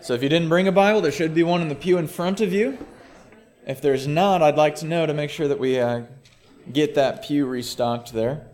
So if you didn't bring a Bible, there should be one in the pew in front of you. If there's not, I'd like to know to make sure that we get that pew restocked there.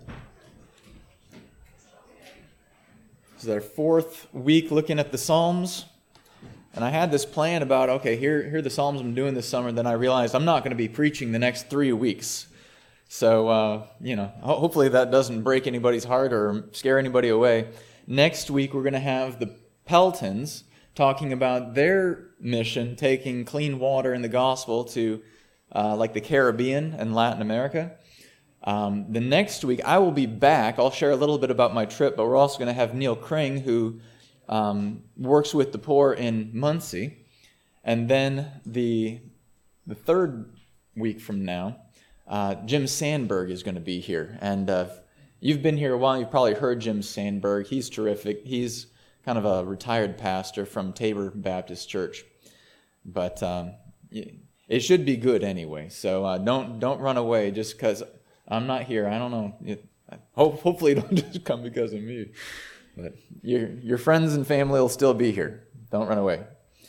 This is our fourth week looking at the Psalms. And I had this plan about, okay, here are the Psalms I'm doing this summer. Then I realized I'm not going to be preaching the next 3 weeks. So, hopefully that doesn't break anybody's heart or scare anybody away. Next week, we're going to have the Peltons talking about their mission, taking clean water and the gospel to like the Caribbean and Latin America. The next week, I will be back. I'll share a little bit about my trip, but we're also going to have Neil Kring, who works with the poor in Muncie. And then the third week from now, Jim Sandberg is going to be here. And you've been here a while. You've probably heard Jim Sandberg. He's terrific. He's kind of a retired pastor from Tabor Baptist Church. But it should be good anyway. So don't run away just because I'm not here. I don't know. Hopefully don't just come because of me. But your friends and family will still be here. Don't run away.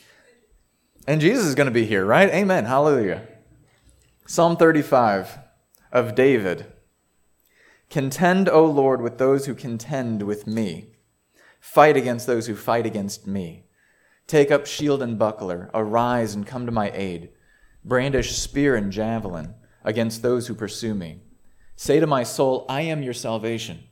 And Jesus is going to be here, right? Amen. Hallelujah. Psalm 35 of David. Contend, O Lord, with those who contend with me. Fight against those who fight against me. Take up shield and buckler. Arise and come to my aid. Brandish spear and javelin against those who pursue me. Say to my soul, I am your salvation.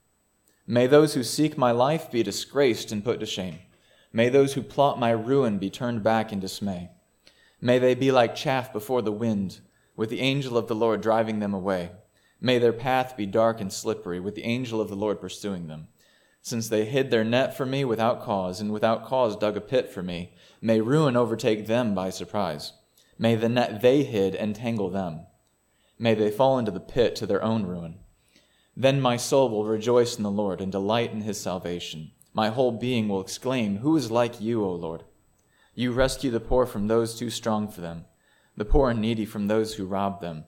May those who seek my life be disgraced and put to shame. May those who plot my ruin be turned back in dismay. May they be like chaff before the wind, with the angel of the Lord driving them away. May their path be dark and slippery, with the angel of the Lord pursuing them. Since they hid their net for me without cause, and without cause dug a pit for me, may ruin overtake them by surprise. May the net they hid entangle them. May they fall into the pit to their own ruin. Then my soul will rejoice in the Lord and delight in his salvation. My whole being will exclaim, who is like you, O Lord? You rescue the poor from those too strong for them, the poor and needy from those who rob them.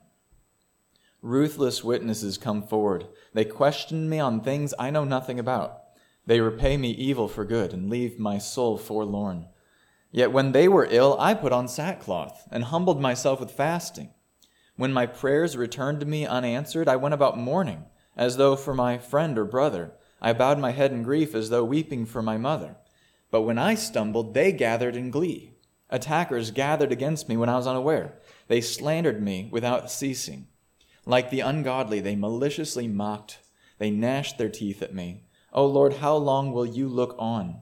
Ruthless witnesses come forward. They question me on things I know nothing about. They repay me evil for good and leave my soul forlorn. Yet when they were ill, I put on sackcloth and humbled myself with fasting. When my prayers returned to me unanswered, I went about mourning, as though for my friend or brother. I bowed my head in grief as though weeping for my mother. But when I stumbled, they gathered in glee. Attackers gathered against me when I was unaware. They slandered me without ceasing. Like the ungodly, they maliciously mocked. They gnashed their teeth at me. O Lord, how long will you look on?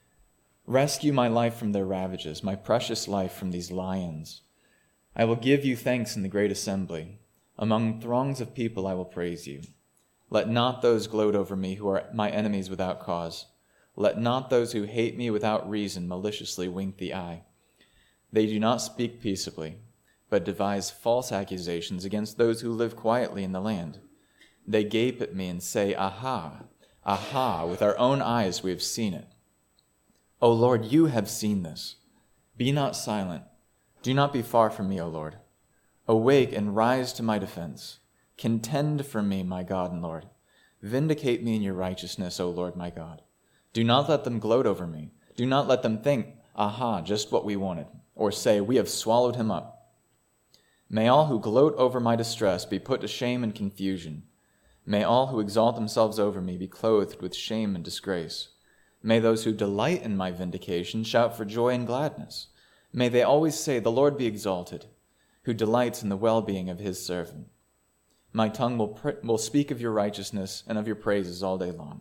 Rescue my life from their ravages, my precious life from these lions. I will give you thanks in the great assembly. Among throngs of people I will praise you. Let not those gloat over me who are my enemies without cause. Let not those who hate me without reason maliciously wink the eye. They do not speak peaceably, but devise false accusations against those who live quietly in the land. They gape at me and say, Aha, aha, with our own eyes we have seen it. O Lord, you have seen this. Be not silent. Do not be far from me, O Lord. Awake and rise to my defense. Contend for me, my God and Lord. Vindicate me in your righteousness, O Lord, my God. Do not let them gloat over me. Do not let them think, Aha, just what we wanted, or say, We have swallowed him up. May all who gloat over my distress be put to shame and confusion. May all who exalt themselves over me be clothed with shame and disgrace. May those who delight in my vindication shout for joy and gladness. May they always say, The Lord be exalted, who delights in the well-being of his servant. My tongue will speak of your righteousness and of your praises all day long.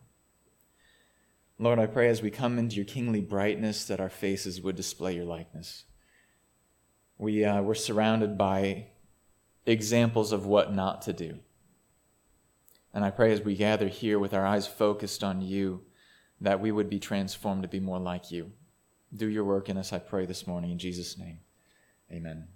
Lord, I pray as we come into your kingly brightness that our faces would display your likeness. We're surrounded by examples of what not to do. And I pray as we gather here with our eyes focused on you, that we would be transformed to be more like you. Do your work in us, I pray this morning, in Jesus' name. Amen.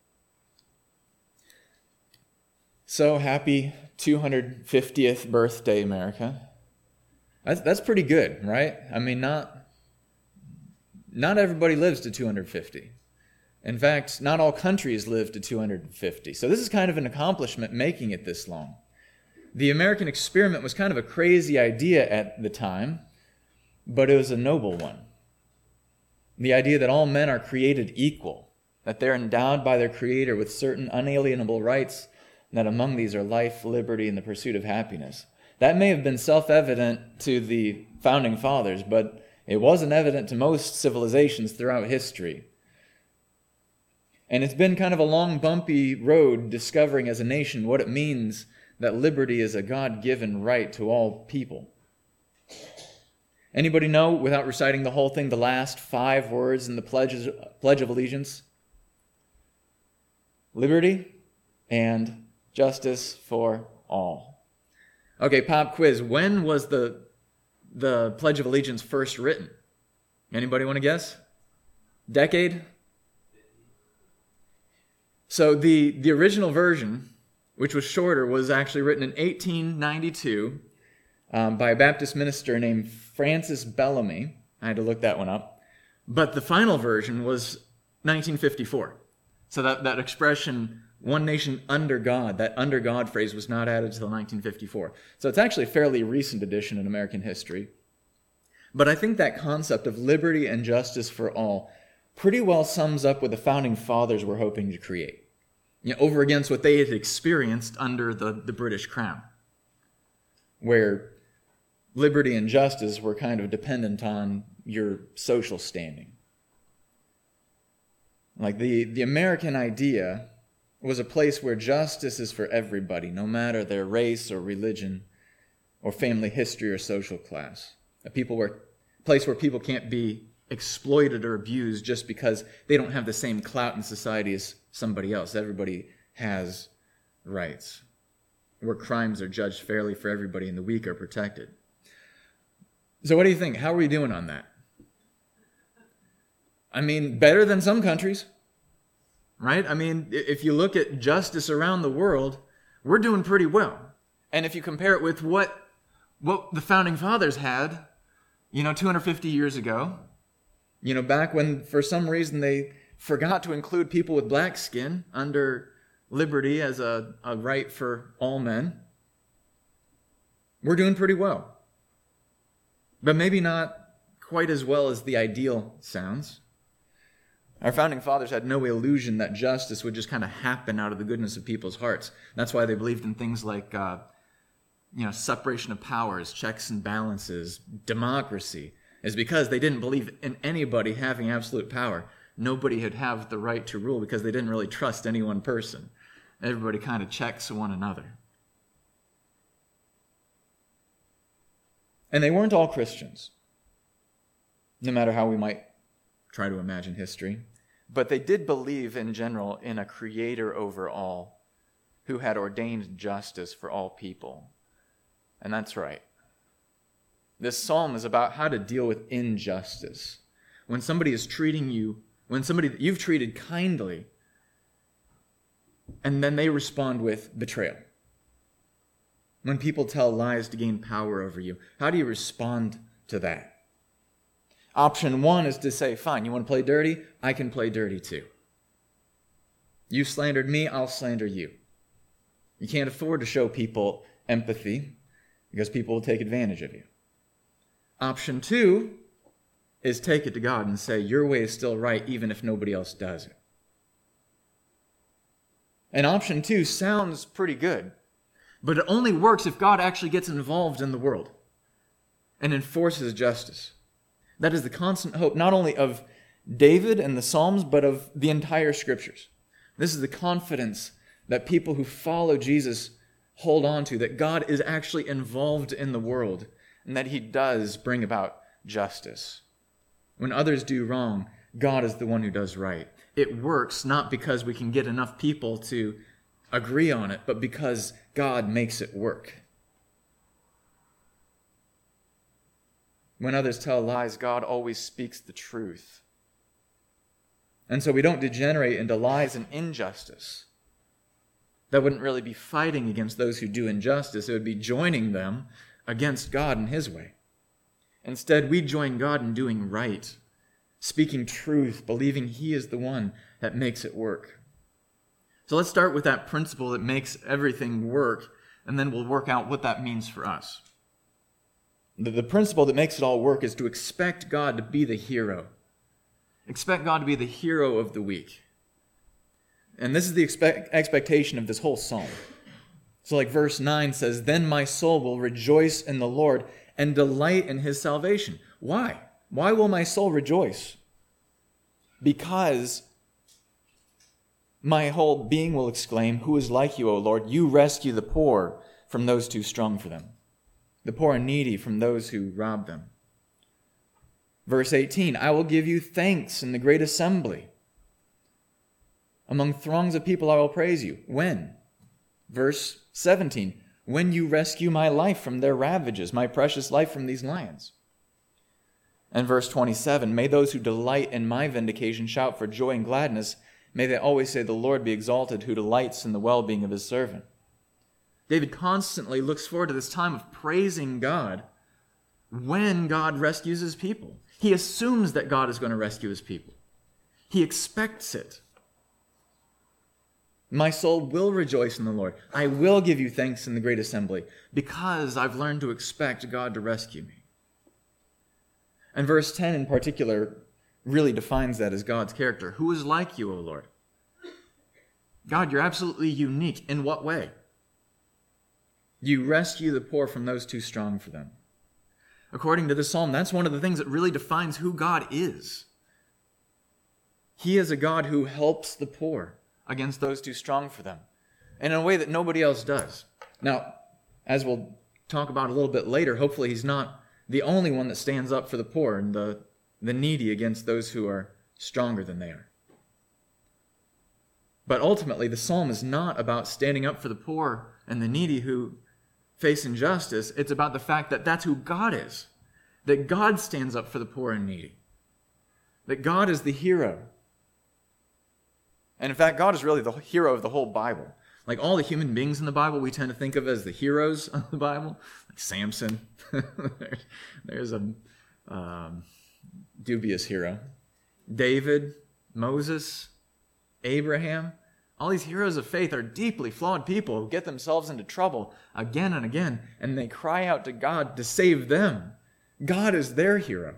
So, happy 250th birthday, America. That's pretty good, right? I mean, not everybody lives to 250. In fact, not all countries live to 250. So this is kind of an accomplishment making it this long. The American experiment was kind of a crazy idea at the time, but it was a noble one. The idea that all men are created equal, that they're endowed by their Creator with certain unalienable rights, and that among these are life, liberty, and the pursuit of happiness. That may have been self-evident to the founding fathers, but it wasn't evident to most civilizations throughout history. And it's been kind of a long, bumpy road discovering as a nation what it means that liberty is a God-given right to all people. Anybody know, without reciting the whole thing, the last 5 words in the Pledge of Allegiance? Liberty and justice for all. Okay, pop quiz. When was the Pledge of Allegiance first written? Anybody want to guess? Decade? So the original version, which was shorter, was actually written in 1892 by a Baptist minister named Francis Bellamy. I had to look that one up. But the final version was 1954. So that expression, one nation under God, that under God phrase was not added until 1954. So it's actually a fairly recent addition in American history. But I think that concept of liberty and justice for all pretty well sums up what the founding fathers were hoping to create, over against what they had experienced under the British Crown, where liberty and justice were kind of dependent on your social standing. Like the American idea was a place where justice is for everybody, no matter their race or religion or family history or social class. A place where people can't be exploited or abused just because they don't have the same clout in society as somebody else. Everybody has rights. Where crimes are judged fairly for everybody and the weak are protected. So what do you think? How are we doing on that? I mean, better than some countries, right? I mean, if you look at justice around the world, we're doing pretty well. And if you compare it with what the founding fathers had, 250 years ago, back when for some reason they forgot to include people with black skin under liberty as a right for all men, we're doing pretty well. But maybe not quite as well as the ideal sounds. Our founding fathers had no illusion that justice would just kind of happen out of the goodness of people's hearts. That's why they believed in things like separation of powers, checks and balances, democracy, is because they didn't believe in anybody having absolute power. Nobody would have the right to rule because they didn't really trust any one person. Everybody kind of checks one another. And they weren't all Christians, no matter how we might try to imagine history. But they did believe in general in a creator over all who had ordained justice for all people. And that's right. This psalm is about how to deal with injustice. When somebody is treating you, when somebody that you've treated kindly, and then they respond with betrayal. When people tell lies to gain power over you, how do you respond to that? Option 1 is to say, fine, you want to play dirty? I can play dirty too. You slandered me, I'll slander you. You can't afford to show people empathy because people will take advantage of you. Option 2 is take it to God and say, your way is still right even if nobody else does it. And option 2 sounds pretty good, but it only works if God actually gets involved in the world and enforces justice. That is the constant hope, not only of David and the Psalms, but of the entire Scriptures. This is the confidence that people who follow Jesus hold on to, that God is actually involved in the world and that he does bring about justice. When others do wrong, God is the one who does right. It works not because we can get enough people to agree on it, but because God makes it work. When others tell lies, God always speaks the truth. And so we don't degenerate into lies and injustice. That wouldn't really be fighting against those who do injustice. It would be joining them against God in his way. Instead, we join God in doing right, speaking truth, believing he is the one that makes it work. So let's start with that principle that makes everything work, and then we'll work out what that means for us. The principle that makes it all work is to expect God to be the hero, Expect God to be the hero of the week. And this is the expectation of this whole psalm. So like verse 9 says, "Then my soul will rejoice in the Lord and delight in his salvation." Why? Why will my soul rejoice? Because my whole being will exclaim, "Who is like you, O Lord? You rescue the poor from those too strong for them, the poor and needy from those who rob them." Verse 18, "I will give you thanks in the great assembly. Among throngs of people I will praise you." When? Verse 17, "When you rescue my life from their ravages, my precious life from these lions." And verse 27, "May those who delight in my vindication shout for joy and gladness. May they always say, 'The Lord be exalted, who delights in the well-being of his servant.'" David constantly looks forward to this time of praising God when God rescues his people. He assumes that God is going to rescue his people. He expects it. "My soul will rejoice in the Lord. I will give you thanks in the great assembly, because I've learned to expect God to rescue me." And verse 10 in particular really defines that as God's character. "Who is like you, O Lord?" God, you're absolutely unique. In what way? You rescue the poor from those too strong for them. According to the psalm, that's one of the things that really defines who God is. He is a God who helps the poor against those too strong for them, and in a way that nobody else does. Now, as we'll talk about a little bit later, hopefully he's not the only one that stands up for the poor and the needy against those who are stronger than they are. But ultimately, the psalm is not about standing up for the poor and the needy who face injustice. It's about the fact that that's who God is. That God stands up for the poor and needy. That God is the hero. And in fact, God is really the hero of the whole Bible. Like all the human beings in the Bible, we tend to think of as the heroes of the Bible. Like Samson. There's a dubious hero. David, Moses, Abraham. All these heroes of faith are deeply flawed people who get themselves into trouble again and again, and they cry out to God to save them. God is their hero.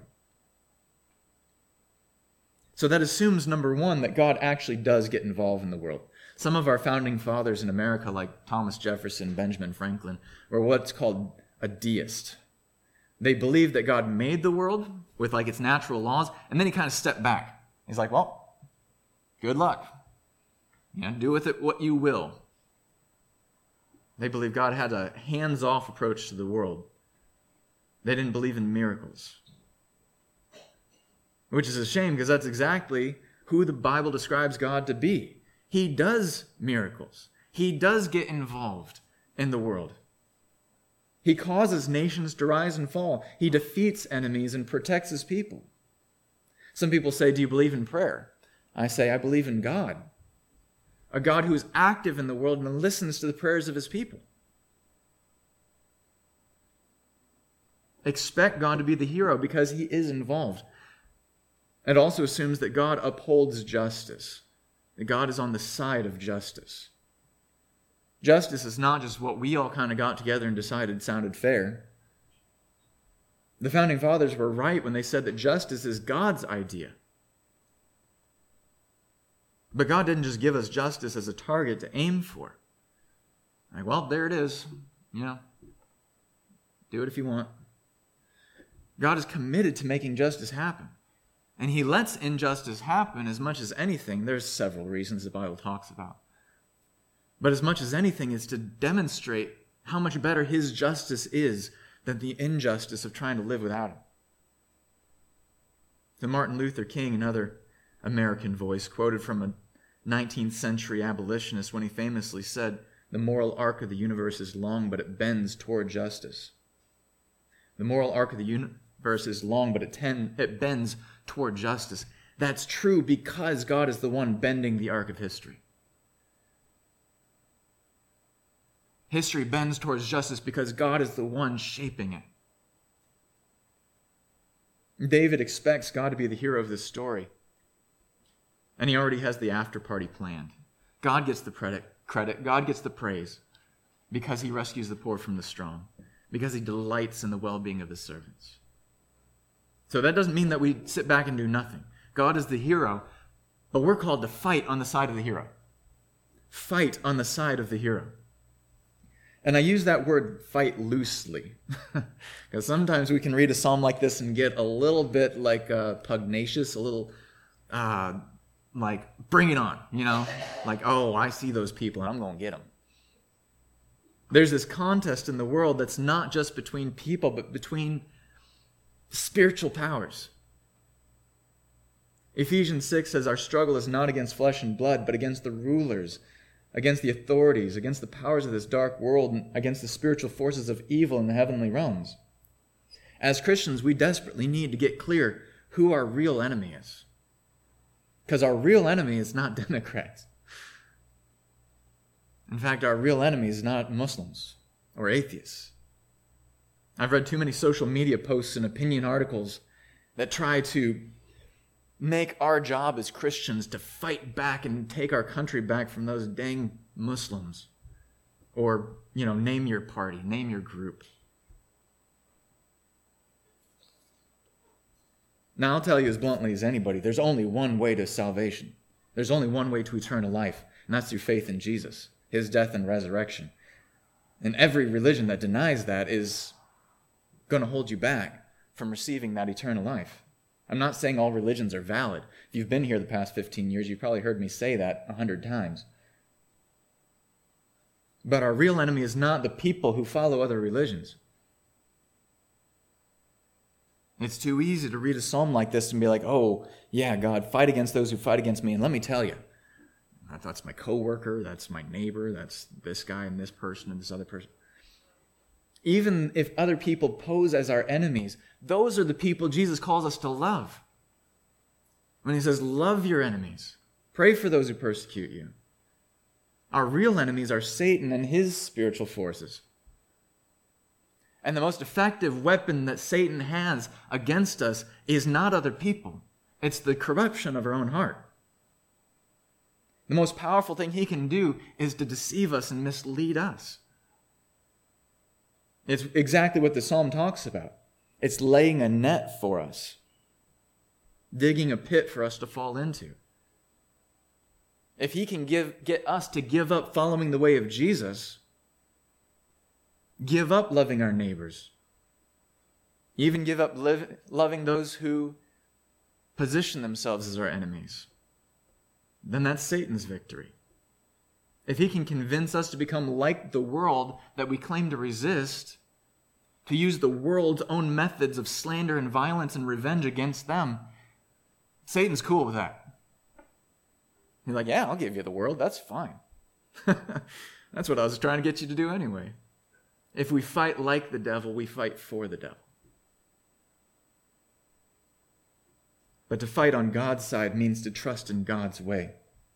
So that assumes, number one, that God actually does get involved in the world. Some of our founding fathers in America, like Thomas Jefferson, Benjamin Franklin, were what's called a deist. They believed that God made the world with like its natural laws, and then he kind of stepped back. He's like, well, good luck. Do with it what you will. They believed God had a hands-off approach to the world. They didn't believe in miracles. Which is a shame, because that's exactly who the Bible describes God to be. He does miracles. He does get involved in the world. He causes nations to rise and fall. He defeats enemies and protects his people. Some people say, "Do you believe in prayer?" I say, I believe in God. A God who is active in the world and listens to the prayers of his people. Expect God to be the hero because he is involved. It also assumes that God upholds justice, that God is on the side of justice. Justice is not just what we all kind of got together and decided sounded fair. The founding fathers were right when they said that justice is God's idea. But God didn't just give us justice as a target to aim for. Like, well, there it is. Do it if you want. God is committed to making justice happen. And he lets injustice happen as much as anything. There's several reasons the Bible talks about. But as much as anything is to demonstrate how much better his justice is than the injustice of trying to live without him. The Martin Luther King, another American voice, quoted from a 19th century abolitionist when he famously said, "The moral arc of the universe is long, but it bends toward justice." The moral arc of the universe is long, but it bends toward justice. That's true because God is the one bending the arc of history. History bends towards justice because God is the one shaping it. David expects God to be the hero of this story. And he already has the after party planned. God gets the credit. God gets the praise because he rescues the poor from the strong, because he delights in the well-being of his servants. So that doesn't mean that we sit back and do nothing. God is the hero, but we're called to fight on the side of the hero. Fight on the side of the hero. And I use that word fight loosely, because sometimes we can read a psalm like this and get a little bit like pugnacious, a little like, bring it on, like, oh, I see those people and I'm going to get them. There's this contest in the world that's not just between people, but between spiritual powers. Ephesians 6 says, our struggle is not against flesh and blood, but against the rulers, against the authorities, against the powers of this dark world, and against the spiritual forces of evil in the heavenly realms. As Christians, we desperately need to get clear who our real enemy is. Because our real enemy is not Democrats. In fact, our real enemy is not Muslims or atheists. I've read too many social media posts and opinion articles that try to make our job as Christians to fight back and take our country back from those dang Muslims. Or, name your party, name your group. Now, I'll tell you as bluntly as anybody, there's only one way to salvation. There's only one way to eternal life, and that's through faith in Jesus, his death and resurrection. And every religion that denies that is going to hold you back from receiving that eternal life. I'm not saying all religions are valid. If you've been here the past 15 years, you've probably heard me say that 100 times. But our real enemy is not the people who follow other religions. It's too easy to read a psalm like this and be like, oh, yeah, God, fight against those who fight against me. And let me tell you, that's my coworker, that's my neighbor, that's this guy and this person and this other person. Even if other people pose as our enemies, those are the people Jesus calls us to love. When he says, love your enemies, pray for those who persecute you. Our real enemies are Satan and his spiritual forces. And the most effective weapon that Satan has against us is not other people. It's the corruption of our own heart. The most powerful thing he can do is to deceive us and mislead us. It's exactly what the psalm talks about. It's laying a net for us, digging a pit for us to fall into. If he can get us to give up following the way of Jesus, give up loving our neighbors, even give up loving those who position themselves as our enemies, then that's Satan's victory. If he can convince us to become like the world that we claim to resist, to use the world's own methods of slander and violence and revenge against them, Satan's cool with that. He's like, yeah, I'll give you the world. That's fine. That's what I was trying to get you to do anyway. If we fight like the devil, we fight for the devil. But to fight on God's side means to trust in God's way.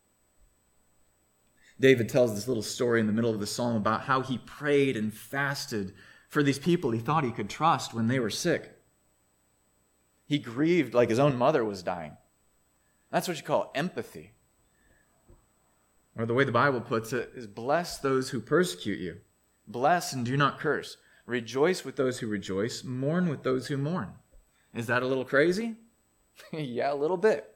David tells this little story in the middle of the psalm about how he prayed and fasted for these people he thought he could trust when they were sick. He grieved like his own mother was dying. That's what you call empathy. Or the way the Bible puts it is, bless those who persecute you. Bless and do not curse. Rejoice with those who rejoice. Mourn with those who mourn. Is that a little crazy? Yeah, a little bit.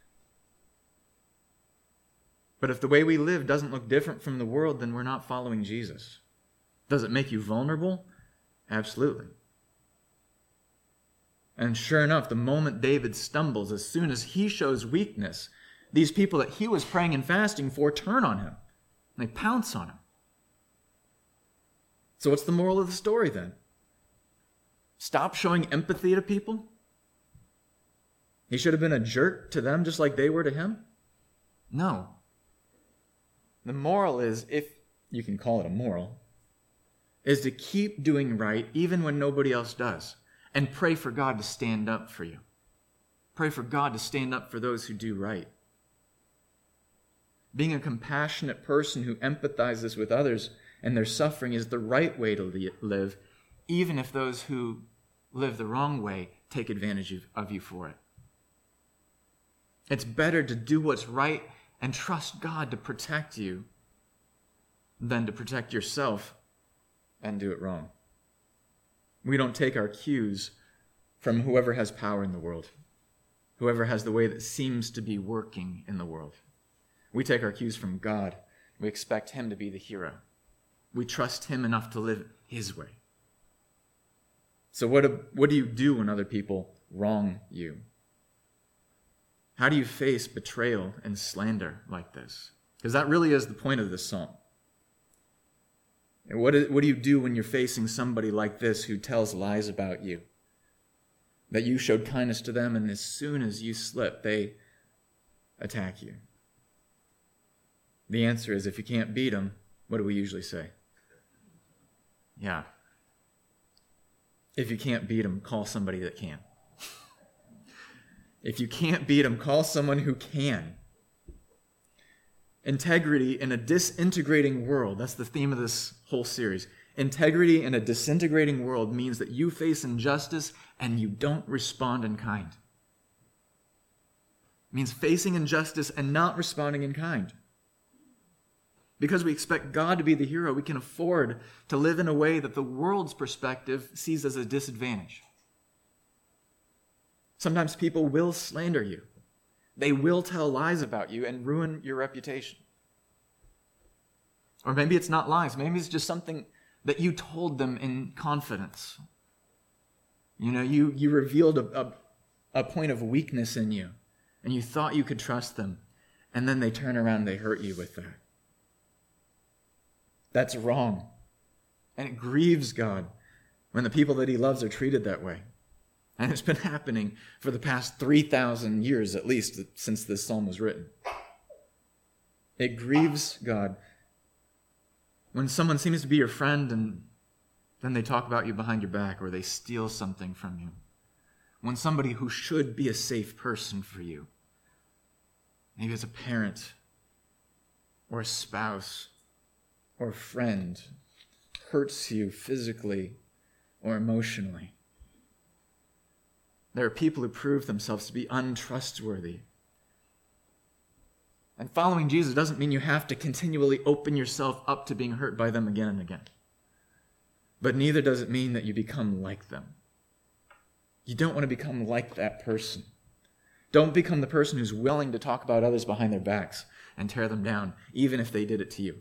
But if the way we live doesn't look different from the world, then we're not following Jesus. Does it make you vulnerable? Absolutely. And sure enough, the moment David stumbles, as soon as he shows weakness, these people that he was praying and fasting for turn on him. They pounce on him. So what's the moral of the story then? Stop showing empathy to people? He should have been a jerk to them just like they were to him? No. The moral is, if you can call it a moral, is to keep doing right even when nobody else does. And pray for God to stand up for you. Pray for God to stand up for those who do right. Being a compassionate person who empathizes with others and their suffering is the right way to live, even if those who live the wrong way take advantage of you for it. It's better to do what's right and trust God to protect you than to protect yourself and do it wrong. We don't take our cues from whoever has power in the world. whoever has the way that seems to be working in the world. We take our cues from God. We expect him to be the hero. We trust him enough to live his way. So what do you do when other people wrong you? How do you face betrayal and slander like this? Because that really is the point of this psalm. And what do you do when you're facing somebody like this who tells lies about you? That you showed kindness to them, and as soon as you slip, they attack you. The answer is, if you can't beat them, what do we usually say? Yeah. If you can't beat them, call somebody that can. If you can't beat them, call someone who can. Integrity in a disintegrating world, that's the theme of this whole series. Integrity in a disintegrating world means that you face injustice and you don't respond in kind. It means facing injustice and not responding in kind. Because we expect God to be the hero, we can afford to live in a way that the world's perspective sees as a disadvantage. Sometimes people will slander you. They will tell lies about you and ruin your reputation. Or maybe it's not lies. Maybe it's just something that you told them in confidence. You revealed a point of weakness in you, and you thought you could trust them, and then they turn around and they hurt you with that. That's wrong. And it grieves God when the people that he loves are treated that way. And it's been happening for the past 3,000 years at least since this psalm was written. It grieves God when someone seems to be your friend and then they talk about you behind your back or they steal something from you. When somebody who should be a safe person for you, maybe as a parent or a spouse or a friend, hurts you physically or emotionally. There are people who prove themselves to be untrustworthy. And following Jesus doesn't mean you have to continually open yourself up to being hurt by them again and again. But neither does it mean that you become like them. You don't want to become like that person. Don't become the person who's willing to talk about others behind their backs and tear them down, even if they did it to you.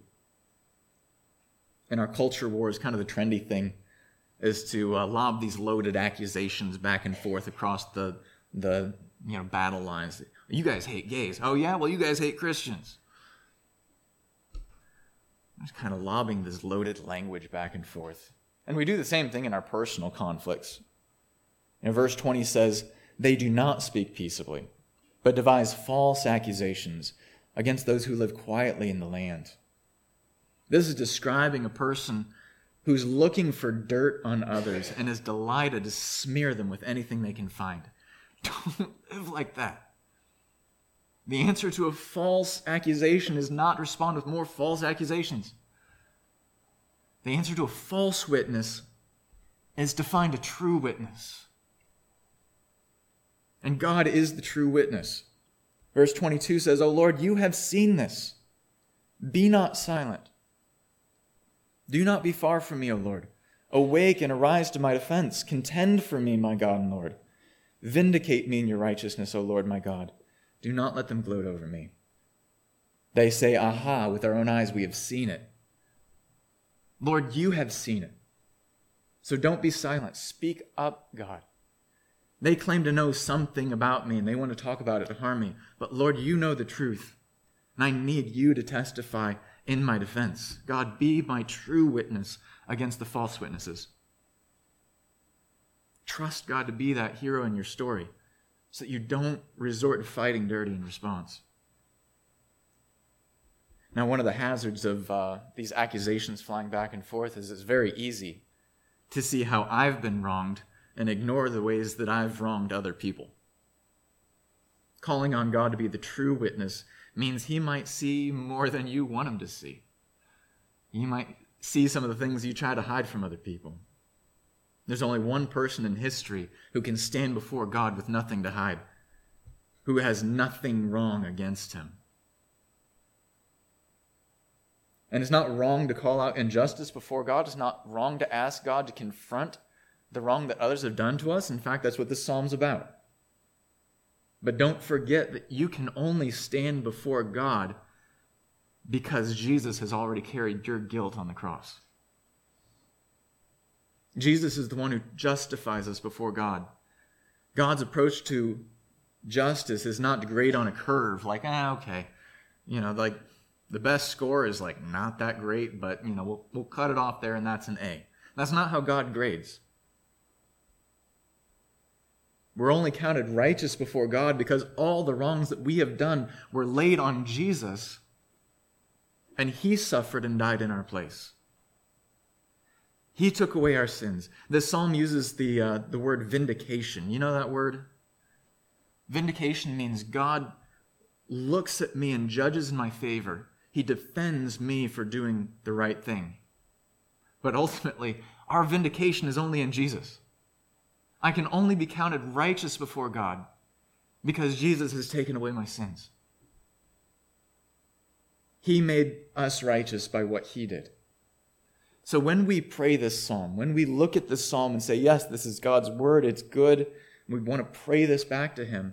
In our culture wars, kind of the trendy thing is to lob these loaded accusations back and forth across the battle lines. You guys hate gays. Oh yeah? Well, you guys hate Christians. Just kind of lobbing this loaded language back and forth. And we do the same thing in our personal conflicts. Verse 20 says, "They do not speak peaceably, but devise false accusations against those who live quietly in the land." This is describing a person who's looking for dirt on others and is delighted to smear them with anything they can find. Don't live like that. The answer to a false accusation is not respond with more false accusations. The answer to a false witness is to find a true witness. And God is the true witness. Verse 22 says, "O Lord, you have seen this. Be not silent. Do not be far from me, O Lord. Awake and arise to my defense. Contend for me, my God and Lord. Vindicate me in your righteousness, O Lord, my God. Do not let them gloat over me. They say, aha, with our own eyes we have seen it. Lord, you have seen it. So don't be silent. Speak up, God. They claim to know something about me and they want to talk about it to harm me. But Lord, you know the truth. And I need you to testify in my defense. God, be my true witness against the false witnesses. Trust God to be that hero in your story so that you don't resort to fighting dirty in response. Now, one of the hazards of these accusations flying back and forth is it's very easy to see how I've been wronged and ignore the ways that I've wronged other people. Calling on God to be the true witness means he might see more than you want him to see. You might see some of the things you try to hide from other people. There's only one person in history who can stand before God with nothing to hide, who has nothing wrong against him. And it's not wrong to call out injustice before God. It's not wrong to ask God to confront the wrong that others have done to us. In fact, that's what this psalm's about. But don't forget that you can only stand before God because Jesus has already carried your guilt on the cross. Jesus is the one who justifies us before God. God's approach to justice is not to grade on a curve, like, okay, like the best score is like not that great, but we'll cut it off there and that's an A. That's not how God grades. We're only counted righteous before God because all the wrongs that we have done were laid on Jesus, and he suffered and died in our place. He took away our sins. This psalm uses the word vindication. You know that word? Vindication means God looks at me and judges in my favor. He defends me for doing the right thing. But ultimately, our vindication is only in Jesus. I can only be counted righteous before God because Jesus has taken away my sins. He made us righteous by what he did. So when we pray this psalm, when we look at this psalm and say, yes, this is God's word, it's good, we want to pray this back to him,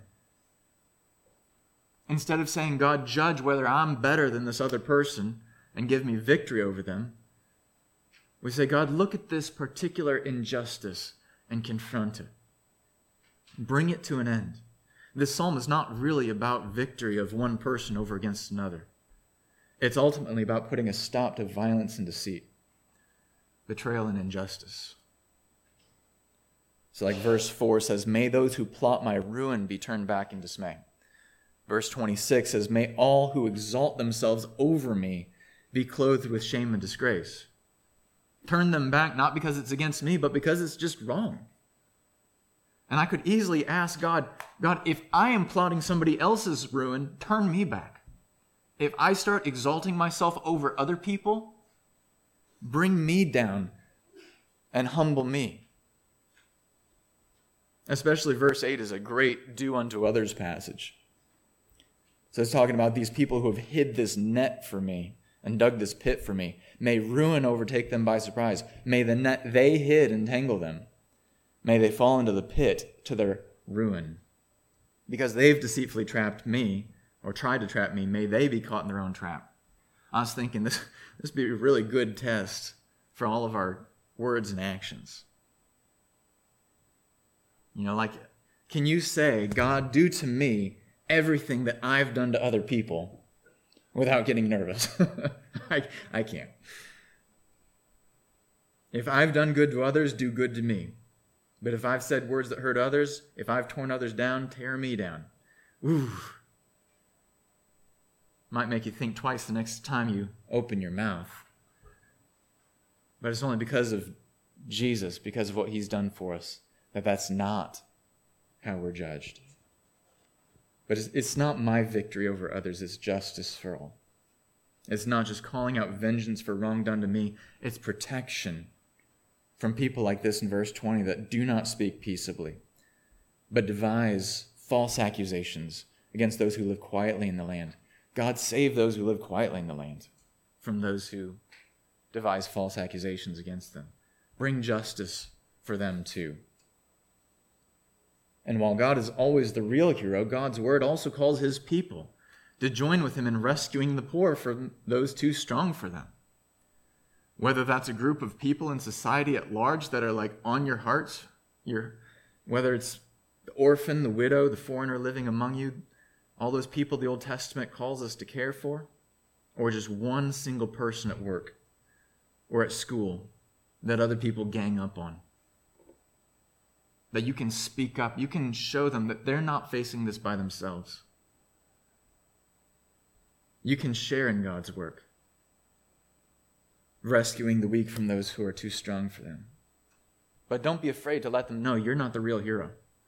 instead of saying, God, judge whether I'm better than this other person and give me victory over them, we say, God, look at this particular injustice and confront it. Bring it to an end. This psalm is not really about victory of one person over against another. It's ultimately about putting a stop to violence and deceit, betrayal and injustice. So like verse 4 says, may those who plot my ruin be turned back in dismay. Verse 26 says, may all who exalt themselves over me be clothed with shame and disgrace. Turn them back, not because it's against me, but because it's just wrong. And I could easily ask God, if I am plotting somebody else's ruin, turn me back. If I start exalting myself over other people, bring me down and humble me. Especially verse 8 is a great do unto others passage. So it's talking about these people who have hid this net for me and dug this pit for me. May ruin overtake them by surprise. May the net they hid entangle them. May they fall into the pit to their ruin. Because they've deceitfully trapped me, or tried to trap me, may they be caught in their own trap. I was thinking this would be a really good test for all of our words and actions. Can you say, God, do to me everything that I've done to other people without getting nervous? I can't. If I've done good to others, do good to me. But if I've said words that hurt others, if I've torn others down, tear me down. Ooh. Might make you think twice the next time you open your mouth. But it's only because of Jesus, because of what he's done for us, that's not how we're judged. But it's not my victory over others, it's justice for all. It's not just calling out vengeance for wrong done to me, it's protection from people like this in verse 20 that do not speak peaceably, but devise false accusations against those who live quietly in the land. God save those who live quietly in the land from those who devise false accusations against them. Bring justice for them too. And while God is always the real hero, God's word also calls his people to join with him in rescuing the poor from those too strong for them. Whether that's a group of people in society at large that are like on your hearts, whether it's the orphan, the widow, the foreigner living among you, all those people the Old Testament calls us to care for, or just one single person at work or at school that other people gang up on. That you can speak up, you can show them that they're not facing this by themselves. You can share in God's work, rescuing the weak from those who are too strong for them. But don't be afraid to let them know you're not the real hero.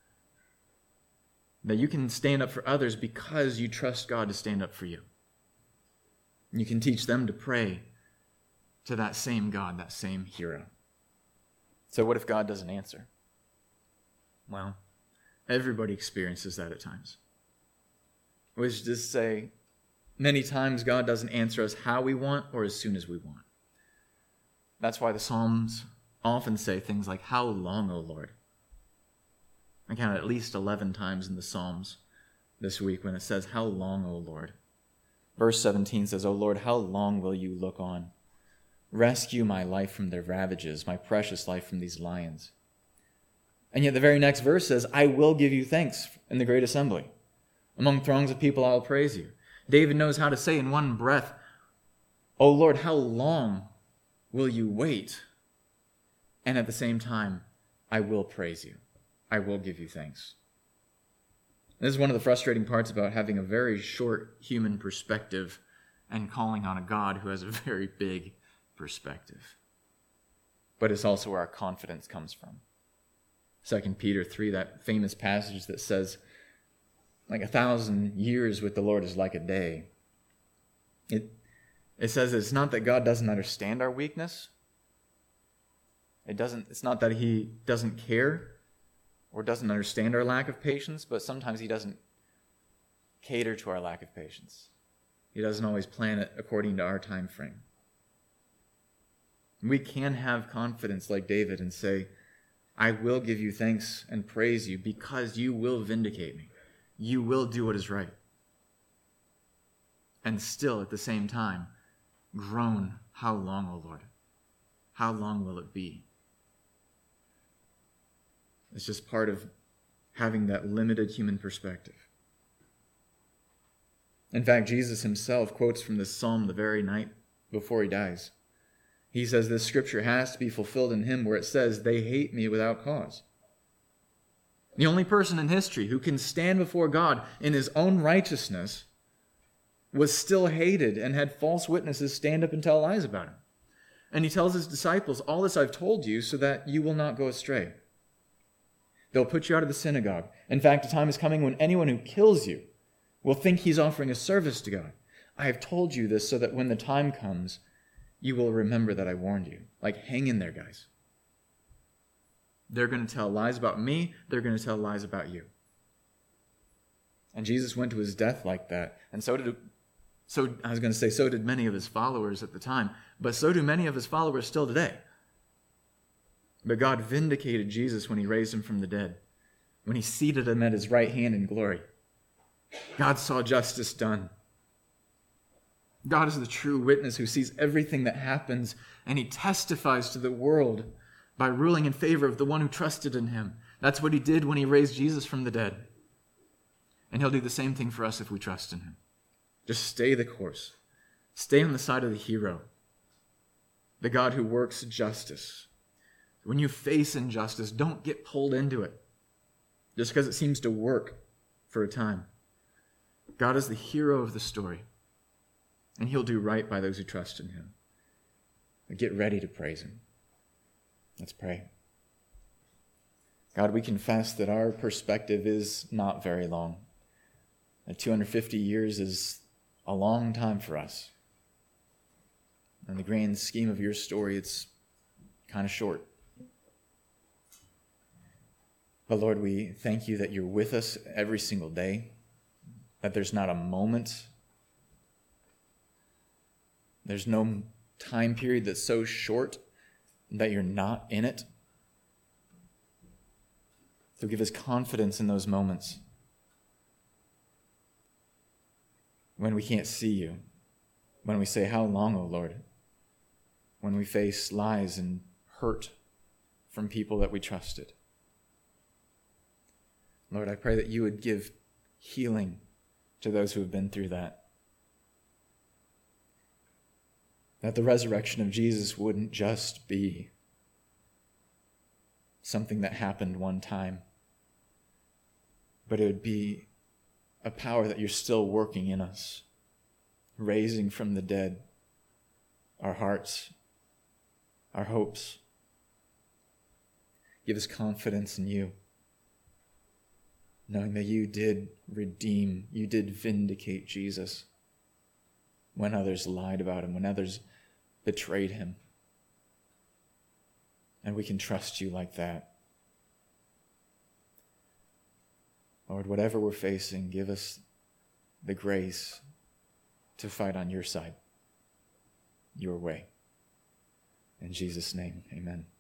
That you can stand up for others because you trust God to stand up for you. You can teach them to pray to that same God, that same hero. So what if God doesn't answer? Well, everybody experiences that at times. We should just say, many times God doesn't answer us how we want or as soon as we want. That's why the Psalms often say things like, how long, O Lord? I count at least 11 times in the Psalms this week when it says, "How long, O Lord?" Verse 17 says, "O Lord, how long will you look on? Rescue my life from their ravages, my precious life from these lions." And yet the very next verse says, "I will give you thanks in the great assembly. Among throngs of people I will praise you." David knows how to say in one breath, "O Lord, how long will you wait?" And at the same time, "I will praise you. I will give you thanks." This is one of the frustrating parts about having a very short human perspective and calling on a God who has a very big perspective. But it's also where our confidence comes from. 2 Peter 3, that famous passage that says, like 1,000 years with the Lord is like a day. It says it's not that God doesn't understand our weakness. It's not that he doesn't care or doesn't understand our lack of patience, but sometimes he doesn't cater to our lack of patience. He doesn't always plan it according to our time frame. We can have confidence like David and say, "I will give you thanks and praise you because you will vindicate me. You will do what is right." And still at the same time, groan, "How long, O Lord? How long will it be?" It's just part of having that limited human perspective. In fact, Jesus himself quotes from this psalm the very night before he dies. He says this scripture has to be fulfilled in him where it says, "They hate me without cause." The only person in history who can stand before God in his own righteousness was still hated and had false witnesses stand up and tell lies about him. And he tells his disciples, "All this I've told you so that you will not go astray." They'll put you out of the synagogue. In fact, a time is coming when anyone who kills you will think he's offering a service to God. I have told you this so that when the time comes, you will remember that I warned you. Like, hang in there, guys. They're going to tell lies about me. They're going to tell lies about you. And Jesus went to his death like that. And so did many of his followers at the time. But so do many of his followers still today. But God vindicated Jesus when he raised him from the dead, when he seated him at his right hand in glory. God saw justice done. God is the true witness who sees everything that happens, and he testifies to the world by ruling in favor of the one who trusted in him. That's what he did when he raised Jesus from the dead. And he'll do the same thing for us if we trust in him. Just stay the course. Stay on the side of the hero, the God who works justice. When you face injustice, don't get pulled into it just because it seems to work for a time. God is the hero of the story, and he'll do right by those who trust in him. Get ready to praise him. Let's pray. God, we confess that our perspective is not very long. 250 years is a long time for us. In the grand scheme of your story, it's kind of short. But Lord, we thank you that you're with us every single day, that there's not a moment, there's no time period that's so short that you're not in it. So give us confidence in those moments when we can't see you, when we say, "How long, O Lord?" when we face lies and hurt from people that we trusted. Lord, I pray that you would give healing to those who have been through that. That the resurrection of Jesus wouldn't just be something that happened one time, but it would be a power that you're still working in us, raising from the dead our hearts, our hopes. Give us confidence in you, knowing that you did redeem, you did vindicate Jesus when others lied about him, when others betrayed him. And we can trust you like that. Lord, whatever we're facing, give us the grace to fight on your side, your way. In Jesus' name, amen.